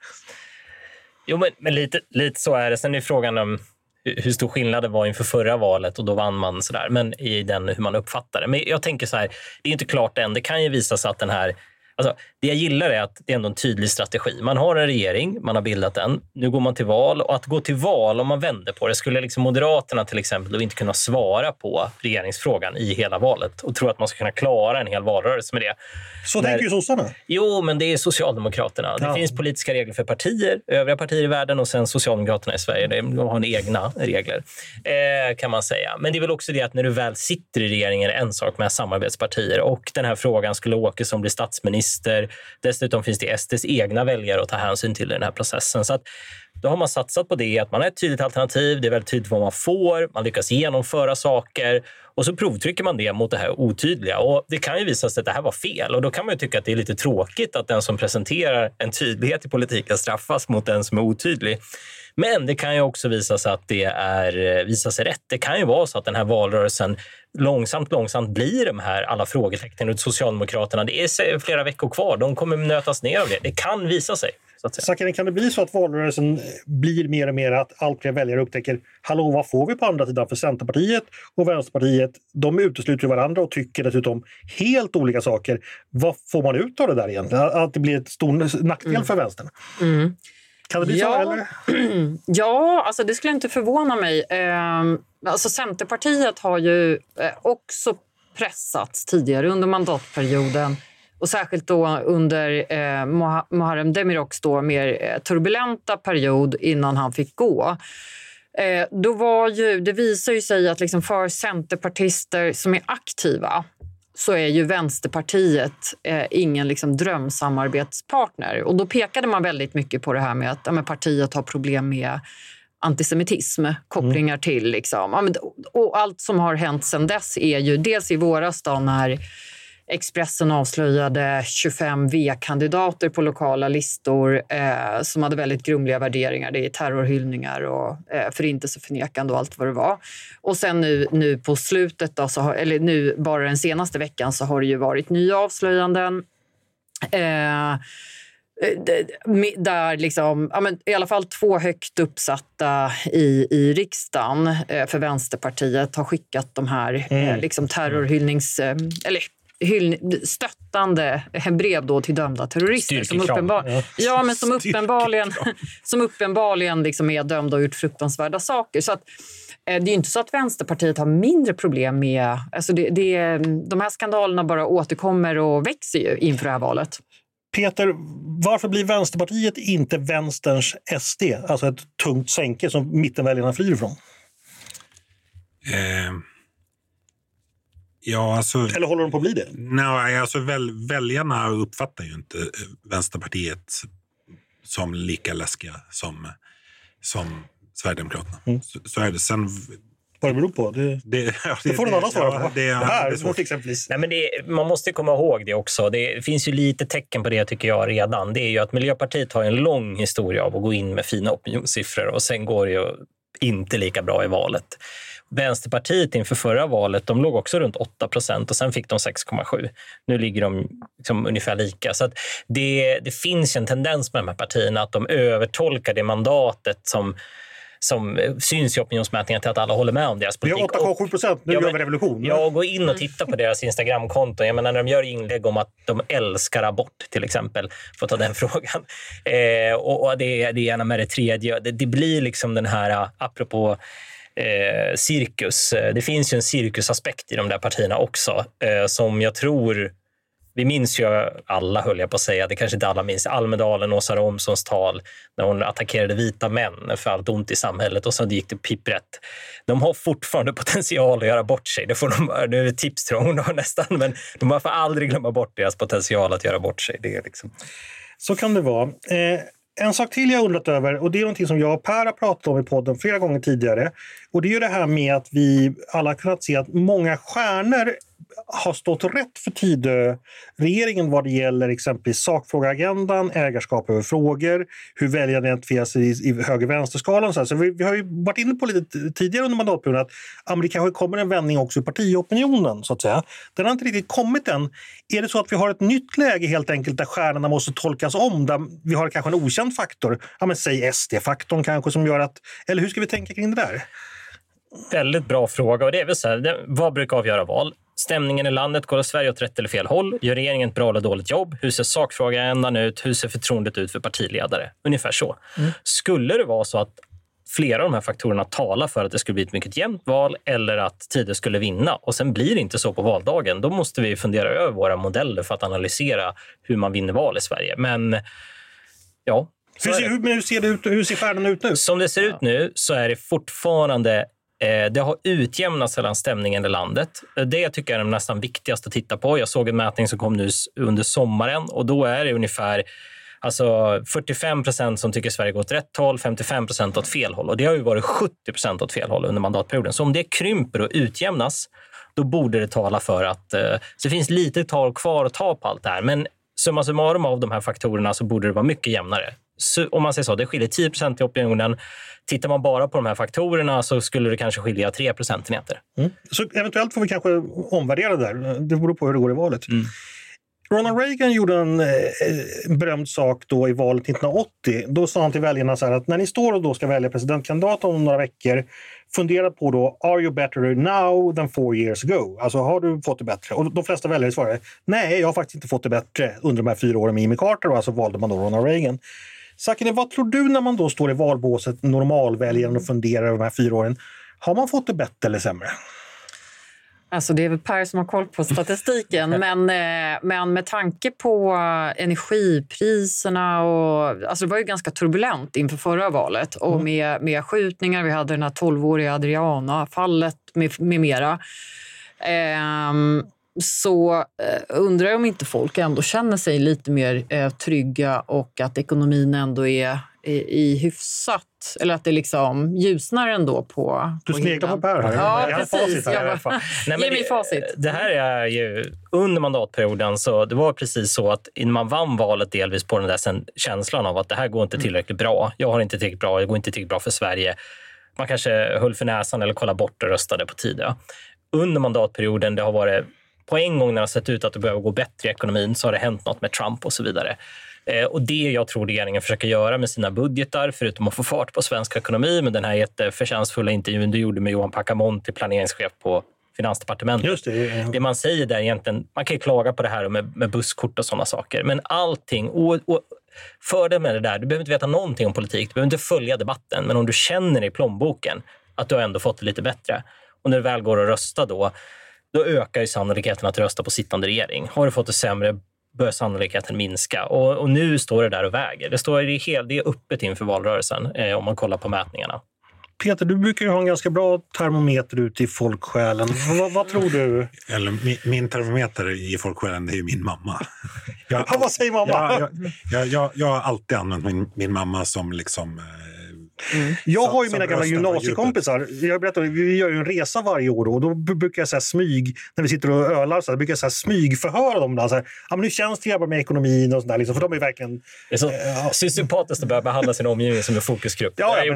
Jo, men lite så är det. Sen är frågan om hur stor skillnad det var inför förra valet och då vann man sådär. Men i den hur man uppfattar det. Men jag tänker så här, det är inte klart än. Det kan ju visa sig att den här... Alltså, det jag gillar är att det är ändå en tydlig strategi. Man har en regering, man har bildat den. Nu går man till val. Och att gå till val, om man vänder på det, skulle liksom Moderaterna till exempel då inte kunna svara på regeringsfrågan i hela valet. Och tro att man ska kunna klara en hel valrörelse med det. Så tänker ju sossarna. Jo, men det är Socialdemokraterna. Det finns politiska regler för partier, övriga partier i världen och sen Socialdemokraterna i Sverige. De har egna regler, kan man säga. Men det är väl också det att när du väl sitter i regeringen är en sak med samarbetspartier. Och den här frågan skulle Åkesson bli statsminister. Dessutom finns det SDs egna väljare att ta hänsyn till i den här processen. Så att då har man satsat på det, att man är ett tydligt alternativ. Det är väldigt tydligt vad man får. Man lyckas genomföra saker. Och så provtrycker man det mot det här otydliga. Och det kan ju visa sig att det här var fel. Och då kan man ju tycka att det är lite tråkigt att den som presenterar en tydlighet i politiken straffas mot den som är otydlig. Men det kan ju också visa sig att visa sig rätt. Det kan ju vara så att den här valrörelsen långsamt blir de här alla frågetecken ut Socialdemokraterna. Det är flera veckor kvar. De kommer nötas ner av det. Det kan visa sig. Sakinen, kan det bli så att valrörelsen blir mer och mer att allt fler väljare upptäcker hallå, vad får vi på andra sidan? För Centerpartiet och Vänsterpartiet, de utesluter varandra och tycker dessutom helt olika saker. Vad får man ut av det där egentligen? Att det blir ett stor nackdel för vänstern? Kan det bli så, eller? Ja, alltså det skulle inte förvåna mig. Alltså Centerpartiet har ju också pressats tidigare under mandatperioden. Och särskilt då under Muharrem Demirok's då mer turbulenta period innan han fick gå. Då var det visar ju sig att liksom för centerpartister som är aktiva så är ju Vänsterpartiet ingen liksom drömsamarbetspartner. Och då pekade man väldigt mycket på det här med att partiet har problem med antisemitism, kopplingar till liksom. Och allt som har hänt sedan dess är ju dels i våras då när Expressen avslöjade 25 V-kandidater på lokala listor som hade väldigt grumliga värderingar. Det är terrorhyllningar och förintelseförnekande och allt vad det var. Och sen nu på slutet, då, eller nu bara den senaste veckan så har det ju varit nya avslöjanden. Där liksom, i alla fall 2 högt uppsatta i riksdagen för Vänsterpartiet har skickat de här liksom terrorhyllnings... eller stöttande brev då till dömda terrorister som uppenbarligen liksom är dömda och gjort fruktansvärda saker. Så att, det är ju inte så att Vänsterpartiet har mindre problem med... Alltså de här skandalerna bara återkommer och växer ju inför det här valet. Peter, varför blir Vänsterpartiet inte vänsterns SD? Alltså ett tungt sänke som mittenväljarna flyr ifrån? Ja, alltså, eller håller de på att bli det? Nej, alltså väljarna uppfattar ju inte Vänsterpartiet som lika läskiga som Sverigedemokraterna. Så är det. Sen... Vad det beror på? Det får en annan svara på. Man måste komma ihåg det också. Det finns ju lite tecken på det tycker jag redan. Det är ju att Miljöpartiet har en lång historia av att gå in med fina opinionssiffror och sen går det ju inte lika bra i valet. Vänsterpartiet inför förra valet, de låg också runt 8% och sen fick de 6,7. Nu ligger de liksom ungefär lika. Så att det finns en tendens med de här partierna att de övertolkar det mandatet som syns i opinionsmätningar till att alla håller med om deras politik. Vi har 8,7%, nu gör vi revolution. Jag går in och tittar på deras Instagramkonton. Jag menar när de gör inlägg om att de älskar abort till exempel, för att ta den frågan. Och det är gärna med det tredje. Det blir liksom den här, apropå cirkus. Det finns ju en cirkusaspekt i de där partierna också som jag tror... Vi minns ju alla, höll jag på att säga, det kanske inte alla minns, Almedalen, Åsa Romsons tal när hon attackerade vita män för allt ont i samhället och så gick det pipprätt. De har fortfarande potential att göra bort sig. Det får de, nu är det tips tror hon nästan, men de får aldrig glömma bort deras potential att göra bort sig. Det är liksom... Så kan det vara. En sak till jag undrat över, och det är någonting som jag och Per har pratat om i podden flera gånger tidigare, och det är ju det här med att vi alla kunnat se att många stjärnor har stått rätt för Tidöregeringen vad det gäller exempelvis sakfrågeagendan, ägarskap över frågor, hur väljarna identifieras i höger-vänsterskalan. Så vi har ju varit inne på lite tidigare under mandatperioden att det kanske kommer en vändning också i partiopinionen, så att säga. Den har inte riktigt kommit än. Är det så att vi har ett nytt läge helt enkelt där stjärnorna måste tolkas om, där vi har kanske en okänd faktor, säg SD-faktorn kanske, som gör att, eller hur ska vi tänka kring det där? Väldigt bra fråga, och det är väl så här, vad brukar avgöra val? Stämningen i landet, går Sverige åt rätt eller fel håll? Gör regeringen ett bra eller dåligt jobb? Hur ser sakfrågan ut? Hur ser förtroendet ut för partiledare? Ungefär så. Skulle det vara så att flera av de här faktorerna talar för att det skulle bli ett mycket jämnt val eller att Tidö skulle vinna, och sen blir det inte så på valdagen, då måste vi fundera över våra modeller för att analysera hur man vinner val i Sverige. Men ja. Hur ser stjärnorna ut nu? Som det ser ut nu så är det fortfarande det har utjämnats mellan stämningen i landet. Det tycker jag är nästan viktigast att titta på. Jag såg en mätning som kom nu under sommaren, och då är det ungefär 45% som tycker Sverige går åt rätt håll, 55% åt fel håll. Och det har ju varit 70% åt fel håll under mandatperioden. Så om det krymper och utjämnas, då borde det tala för att så det finns lite tal kvar att ta på allt det här. Men summa summarum av de här faktorerna så borde det vara mycket jämnare. Så, om man säger så, det skiljer 10% i opinionen. Tittar man bara på de här faktorerna så skulle det kanske skilja 3 procentenheter. Så eventuellt får vi kanske omvärdera det där. Det beror på hur det går i valet. Ronald Reagan gjorde en berömd sak då i valet 1980. Då sa han till väljarna så här att när ni står och då ska välja presidentkandidat om några veckor, fundera på då, are you better now than 4 years ago? Alltså, har du fått det bättre? Och de flesta väljare svarade, nej, jag har faktiskt inte fått det bättre under de här 4 åren med Jimmy Carter, och alltså valde man då Ronald Reagan. Sakine, vad tror du när man då står i valbåset, normalväljaren, och funderar över de här 4 åren? Har man fått det bättre eller sämre? Alltså det är väl Per som har koll på statistiken, men med tanke på energipriserna och alltså det var ju ganska turbulent inför förra valet, och med skjutningar, vi hade den här 12-åriga Adriana-fallet med mera. Så undrar jag om inte folk ändå känner sig lite mer trygga, och att ekonomin ändå är i hyfsat, eller att det liksom ljusnar ändå på Du sneglar på Per här. Ja, precis. Ge mig facit. Det här är ju under mandatperioden, så det var precis så att man vann valet delvis på den där känslan av att det här går inte tillräckligt bra. Jag har inte tillräckligt bra, det går inte tillräckligt bra för Sverige. Man kanske höll för näsan eller kollade bort och röstade på Tidö. Under mandatperioden, det har varit på en gång när det har sett ut att det behöver gå bättre i ekonomin, så har det hänt något med Trump och så vidare. Och det jag tror regeringen försöker göra med sina budgetar, förutom att få fart på svensk ekonomi, med den här jätteförtjänstfulla intervjun du gjorde med Johan Packamonti, planeringschef på Finansdepartementet. Just det. Det man säger där egentligen, man kan ju klaga på det här med busskort och sådana saker, men allting, och för det med det där, du behöver inte veta någonting om politik, du behöver inte följa debatten, men om du känner i plånboken att du har ändå fått det lite bättre, och när du väl går att rösta då ökar ju sannolikheten att rösta på sittande regering. Har du fått det sämre, bör sannolikheten minska. Och nu står det där och väger. Det är öppet inför valrörelsen om man kollar på mätningarna. Peter, du brukar ju ha en ganska bra termometer ute i folksjälen. Vad tror du? Min termometer i folksjälen, det är ju min mamma. Vad säger mamma? Jag har alltid använt min mamma som liksom... Jag har ju mina gamla gymnasiekompisar. Jag berättar, vi gör ju en resa varje år, och då brukar jag så här smyg, när vi sitter och ölar, så här, brukar jag så här smygförhöra dem där, så här, men hur känns det med ekonomin och sånt där, liksom, för de är verkligen... Det är så sympatiskt att börja behandla sin omgivning som en fokusgrupp.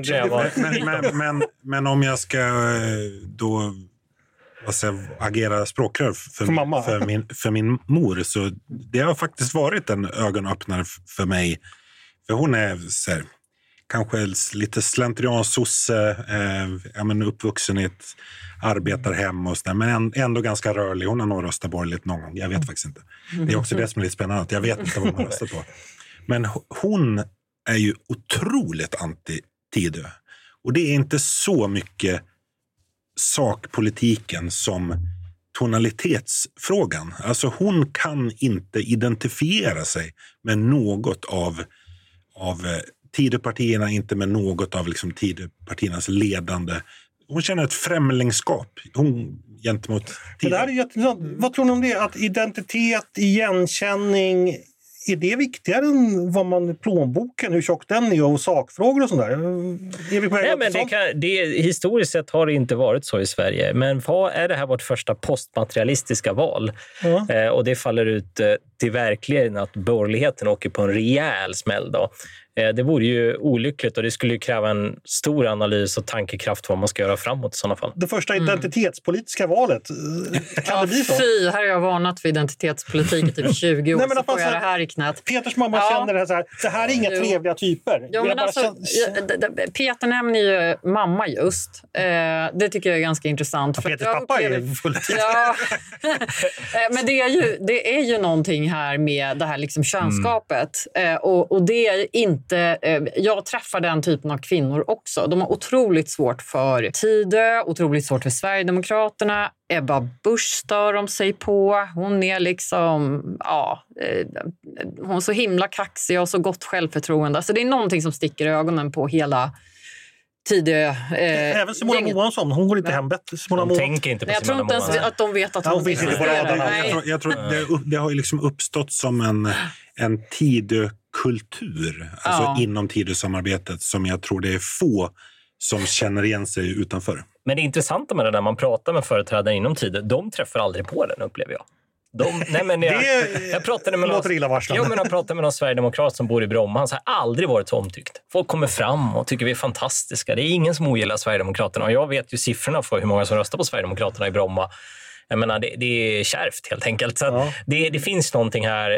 Men om jag ska då agera språkrör för min mor, så det har faktiskt varit en ögonöppnare för mig, för hon är så här, kanske lite slentriansosse, uppvuxen i ett arbetarhem och sådär, men ändå ganska rörlig. Hon har nog röstat borgerligt någon gång, jag vet faktiskt inte. Det är också det som är lite spännande, jag vet inte vad hon har röstat på. Men hon är ju otroligt anti-Tidö. Och det är inte så mycket sakpolitiken som tonalitetsfrågan. Alltså hon kan inte identifiera sig med något av Tidöpartierna, inte med något av liksom Tidöpartiernas ledande. Hon känner ett främlingskap gentemot Tidö. Det här är jätteintressant. Vad tror ni om det? Att identitet, igenkänning är det viktigare än vad man plånboken, hur tjock den är och sakfrågor och sånt där? Är vi på Nej, men historiskt sett har det inte varit så i Sverige. Men vad är det här vårt första postmaterialistiska val? Ja. Och det faller ut till verkligheten att borgerligheten åker på en rejäl smäll då. Det vore ju olyckligt och det skulle ju kräva en stor analys och tankekraft vad man ska göra framåt i sådana fall. Det första identitetspolitiska valet, kan det bli så? Fy, här har jag varnat för identitetspolitik i typ 20 år. Nej, men så får jag det här i knät. Peters mamma känner det här är inga trevliga typer. Jo, men alltså, Peter nämner ju mamma just. Det tycker jag är ganska intressant. För Peters pappa är full. Ja, men det är ju någonting här med det här liksom könskapet. Och det är inte... Jag träffar den typen av kvinnor också. De har otroligt svårt för Tidö, otroligt svårt för Sverigedemokraterna. Ebba Busch stör de sig på. Hon är liksom... hon är så himla kaxig och så gott självförtroende. Så det är någonting som sticker i ögonen på hela... Även Simona Moansson, hon går inte hem bättre. De tänker inte på jag tror inte ens att de vet att hon existerar. Jag tror det har ju liksom uppstått som en Tidö-kultur alltså inom Tidö-samarbetet som jag tror det är få som känner igen sig utanför. Men det intressanta med det när man pratar med företrädare inom Tidö, de träffar aldrig på den, upplever jag. Jag pratade med någon sverigedemokrat som bor i Bromma. Han har aldrig varit så omtyckt. Folk kommer fram och tycker vi är fantastiska. Det är ingen som ogillar Sverigedemokraterna. Och jag vet ju siffrorna för hur många som röstar på Sverigedemokraterna i Bromma. Jag menar, det är kärvt helt enkelt. Så det finns någonting här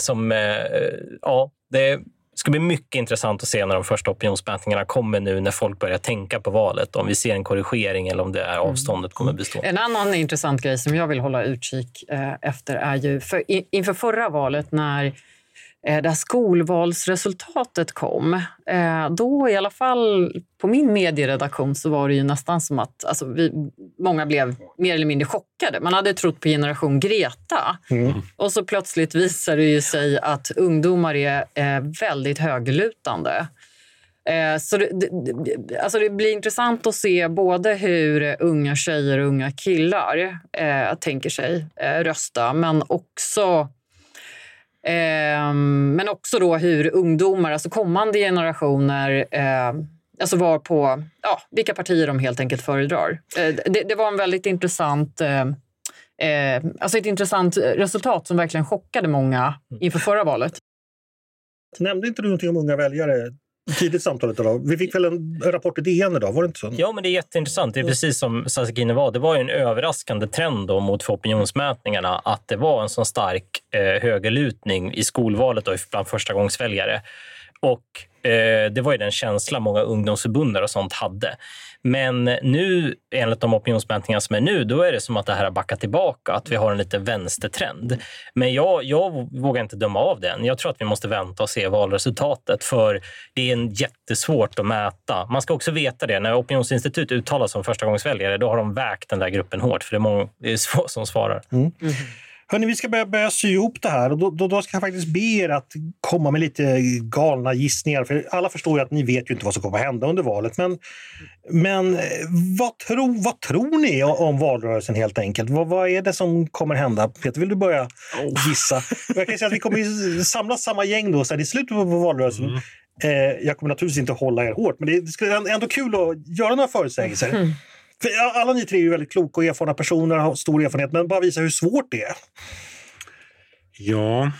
det ska bli mycket intressant att se när de första opinionsmätningarna kommer nu när folk börjar tänka på valet. Om vi ser en korrigering eller om det här avståndet kommer bestå. En annan intressant grej som jag vill hålla utkik efter är ju inför förra valet när det här skolvalsresultatet kom. Då i alla fall på min medieredaktion så var det ju nästan som att många blev mer eller mindre chockade. Man hade trott på generation Greta. Och så plötsligt visar det ju sig att ungdomar är väldigt höglutande. Så det blir intressant att se både hur unga tjejer och unga killar tänker sig rösta, men också då hur ungdomar, alltså kommande generationer, var på vilka partier de helt enkelt föredrar. Det var en väldigt intressant, ett intressant resultat som verkligen chockade många inför förra valet. Nämnde inte du någonting om unga väljare tidigt samtalet idag? Vi fick väl en rapport i DN idag, var det inte så? Ja, men det är jätteintressant. Det är precis som Sasikine var. Det var ju en överraskande trend då mot för opinionsmätningarna att det var en sån stark högerlutning i skolvalet då, bland förstagångsväljare. Och det var ju den känsla många ungdomsförbundare och sånt hade. Men nu, enligt de opinionsmätningar som är nu, då är det som att det här har backat tillbaka, att vi har en lite vänstertrend. Men jag vågar inte döma av den. Jag tror att vi måste vänta och se valresultatet, för det är jättesvårt att mäta. Man ska också veta det, när Opinionsinstitut uttalar som förstagångsväljare, då har de vägt den där gruppen hårt, för det är få som svarar. Hörrni, vi ska börja sy ihop det här och då ska jag faktiskt be er att komma med lite galna gissningar, för alla förstår ju att ni vet ju inte vad som kommer att hända under valet, men vad tror ni om valrörelsen helt enkelt? Vad är det som kommer hända? Peter, vill du börja gissa? Jag kan säga att vi kommer samla samma gäng då så här, i slutet på valrörelsen. Jag kommer naturligtvis inte hålla er hårt, men det är ändå kul att göra några förutsägelser. För alla ni tre är ju väldigt kloka och erfarna personer, har stor erfarenhet, men bara visa hur svårt det är. Ja,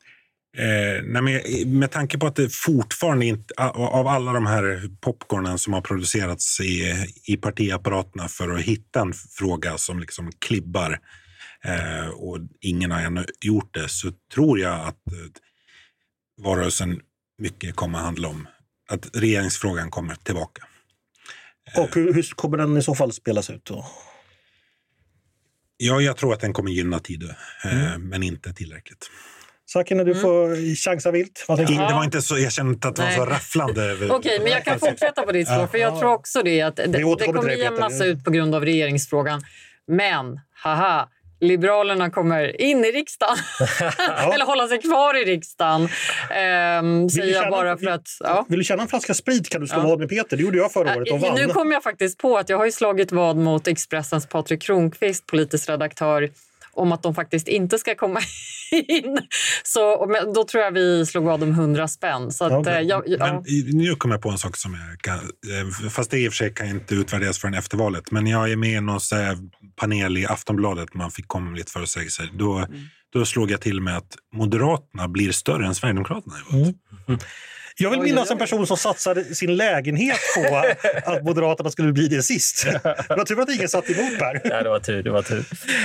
med tanke på att det fortfarande inte, av alla de här popcornen som har producerats i partiapparaterna för att hitta en fråga som liksom klibbar och ingen har ännu gjort det, så tror jag att valrörelsen mycket kommer att handla om att regeringsfrågan kommer tillbaka. Och hur kommer den i så fall spelas ut då? Ja, jag tror att den kommer gynna Tidö, men inte tillräckligt. Saken när du får chansa vilt. Det var inte så, jag kände inte att det var så rafflande. Okej, men jag kan fortsätta på ditt svar, för jag tror också det att det kommer jämnas ut på grund av regeringsfrågan. Men, Liberalerna kommer in i riksdagen. Eller hålla sig kvar i riksdagen. Säger jag bara för att... Ja. Vill du känna en flaska sprit kan du slå vad med Peter. Det gjorde jag förra året och vann. Nu kom jag faktiskt på att jag har ju slagit vad mot Expressens Patrik Kronqvist, politisk redaktör. om att de faktiskt inte ska komma in. Så men då tror jag vi slog vad om 100 spänn. Så att, Men nu kommer jag på en sak som jag kan, fast det i och för sig kan inte utvärderas förrän efter valet. Men jag är med i någon panel i Aftonbladet, man fick komma lite för att säga sig. Då slog jag till med att Moderaterna blir större än Sverigedemokraterna i valet. Jag vill minnas en person som satsade sin lägenhet på att Moderaterna skulle bli det sist. Det var tur att ingen satt emot här. Ja, det var tur.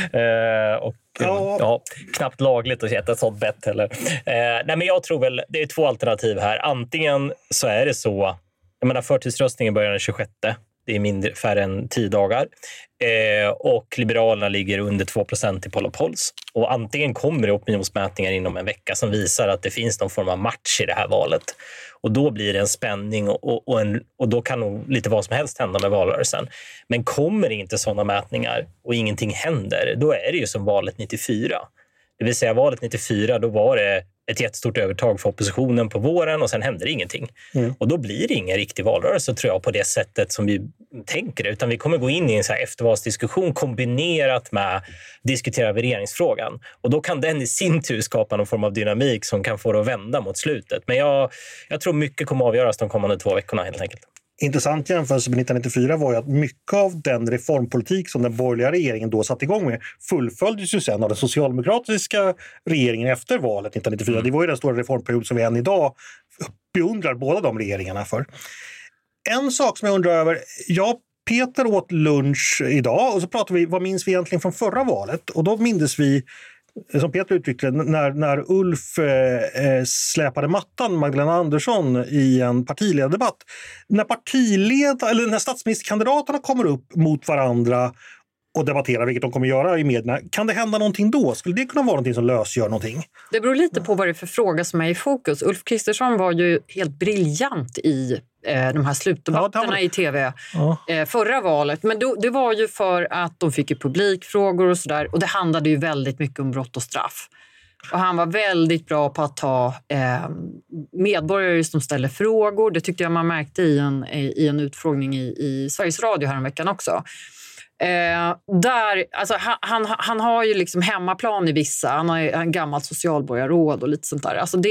Knappt lagligt att sätta ett sånt bett heller. Nej, men jag tror väl, det är 2 alternativ här. Antingen så är det så, jag menar förtidsröstningen börjar den 26. Det är färre än 10 dagar. Och Liberalerna ligger under 2% i Poll och Polls. Och antingen kommer det opinionsmätningar inom en vecka som visar att det finns någon form av match i det här valet. Och då blir det en spänning och då kan nog lite vad som helst hända med valrörelsen. Men kommer det inte sådana mätningar och ingenting händer, då är det ju som valet 94. Det vill säga valet 94, då var det ett jättestort övertag för oppositionen på våren och sen hände det ingenting. Och då blir det ingen riktig valrörelse tror jag på det sättet som vi tänker det. Utan vi kommer gå in i en så här eftervalsdiskussion kombinerat med diskutera regeringsfrågan. Och då kan den i sin tur skapa någon form av dynamik som kan få det att vända mot slutet. Men jag tror mycket kommer avgöras de kommande 2 veckorna helt enkelt. Intressant jämförelse med 1994 var ju att mycket av den reformpolitik som den borgerliga regeringen då satt igång med fullföljdes ju sen av den socialdemokratiska regeringen efter valet 1994. Det var ju den stora reformperiod som vi än idag beundrar båda de regeringarna för. En sak som jag undrar över, Peter åt lunch idag och så pratade vi, vad minns vi egentligen från förra valet? Och då minns vi, som Peter uttryckte, när Ulf släpade mattan Magdalena Andersson i en partiledardebatt. När statsministerkandidaterna kommer upp mot varandra och debatterar, vilket de kommer göra i medierna, kan det hända någonting då? Skulle det kunna vara någonting som lösgör någonting? Det beror lite på vad det är för fråga som är i fokus. Ulf Kristersson var ju helt briljant i de här slutdebatterna i tv förra valet. Men det var ju för att de fick ju publikfrågor och sådär. Och det handlade ju väldigt mycket om brott och straff. Och han var väldigt bra på att ta medborgare som ställer frågor. Det tyckte jag man märkte i en utfrågning i Sveriges Radio häromveckan också. Han har ju liksom hemmaplan i vissa. Han har en gammalt socialborgarråd och lite sånt där. Alltså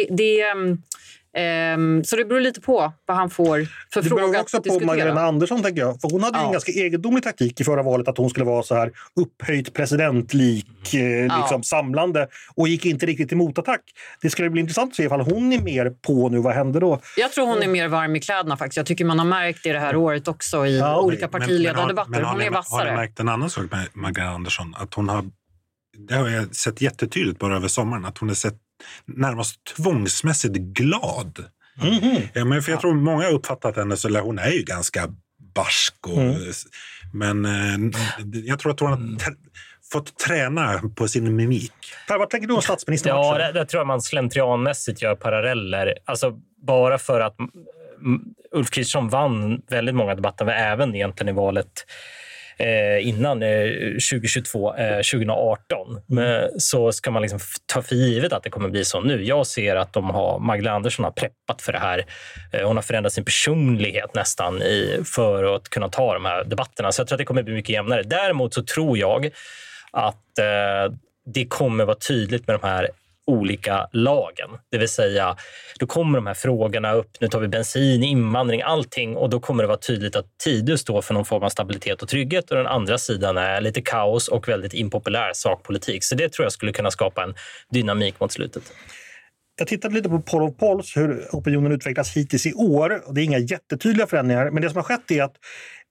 så det beror lite på vad han får för fråga. Det beror också på Magdalena Andersson, tänker jag. För hon hade ju en ganska egendomlig taktik i förra valet att hon skulle vara så här upphöjt presidentlik, liksom samlande och gick inte riktigt i motattack. Det skulle bli intressant att se ifall hon är mer på nu. Vad händer då? Jag tror hon är mer varm i kläderna faktiskt. Jag tycker man har märkt det här året också i olika partiledardebatter. Hon är vassare. Har ni märkt en annan sak med Magdalena Andersson? Att hon har, det har jag sett jättetydligt bara över sommaren, att hon är sett närmast tvångsmässigt glad. Ja, men för jag tror många har uppfattat henne så hon är ju ganska barsk men jag tror att hon har fått träna på sin mimik. Per, vad tänker du om statsministern? Ja, det tror jag man slentrianmässigt gör paralleller. Alltså bara för att Ulf Kristersson vann väldigt många debatter, även egentligen i valet innan 2018 så ska man liksom ta för givet att det kommer bli så nu. Jag ser att Magdalena Andersson har preppat för det här. Hon har förändrat sin personlighet nästan för att kunna ta de här debatterna. Så jag tror att det kommer bli mycket jämnare. Däremot så tror jag att det kommer vara tydligt med de här olika lagen. Det vill säga, då kommer de här frågorna upp, nu tar vi bensin, invandring, allting, och då kommer det vara tydligt att Tidö står för någon form av stabilitet och trygghet och den andra sidan är lite kaos och väldigt impopulär sakpolitik. Så det tror jag skulle kunna skapa en dynamik mot slutet. Jag tittade lite på Poll och Polls, hur opinionen utvecklas hittills i år. Det är inga jättetydliga förändringar, men det som har skett är att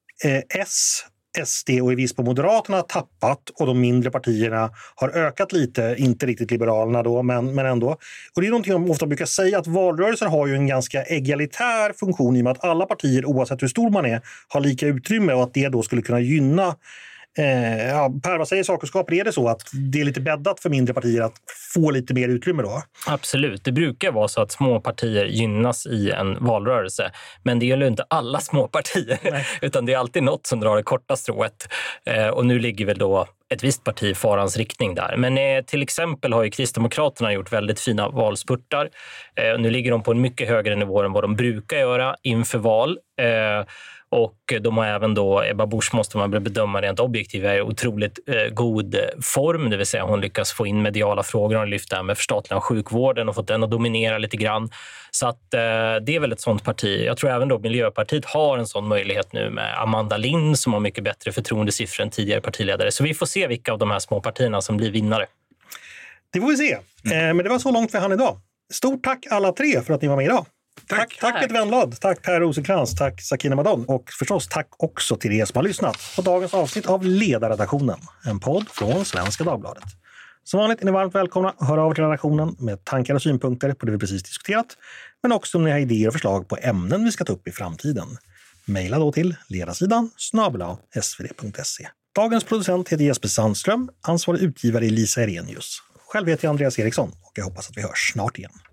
SD och i viss på Moderaterna har tappat och de mindre partierna har ökat lite, inte riktigt Liberalerna då, men ändå. Och det är någonting man ofta brukar säga, att valrörelser har ju en ganska egalitär funktion i och med att alla partier, oavsett hur stor man är, har lika utrymme och att det då skulle kunna gynna. Per, vad säger sakkunskapen? Är det så att det är lite bäddat för mindre partier att få lite mer utrymme då? Absolut. Det brukar vara så att små partier gynnas i en valrörelse. Men det gäller inte alla små partier. Utan det är alltid något som drar det korta strået. Och nu ligger väl då ett visst parti i farans riktning där. Men till exempel har ju Kristdemokraterna gjort väldigt fina valspurtar. Nu ligger de på en mycket högre nivå än vad de brukar göra inför val. Och de har även då, Ebba Busch måste man bedöma rent objektivt, är i otroligt god form. Det vill säga hon lyckas få in mediala frågor och lyfta det med förstatliga sjukvården och fått den att dominera lite grann. Så att det är väl ett sånt parti. Jag tror även då Miljöpartiet har en sån möjlighet nu med Amanda Lind som har mycket bättre förtroendesiffror än tidigare partiledare. Så vi får se vilka av de här små partierna som blir vinnare. Det får vi se. Men det var så långt för han idag. Stort tack alla tre för att ni var med idag. Tack Peter Wennblad, tack Per Rosenkrantz, tack Sakina Madon och förstås tack också till er som har lyssnat på dagens avsnitt av Ledarredaktionen, en podd från Svenska Dagbladet. Som vanligt är ni varmt välkomna att höra av till redaktionen med tankar och synpunkter på det vi precis diskuterat, men också om ni har idéer och förslag på ämnen vi ska ta upp i framtiden. Maila då till ledarsidan@svd.se. Dagens producent heter Jesper Sandström, ansvarig utgivare är Lisa Erenius. Själv heter jag Andreas Eriksson och jag hoppas att vi hörs snart igen.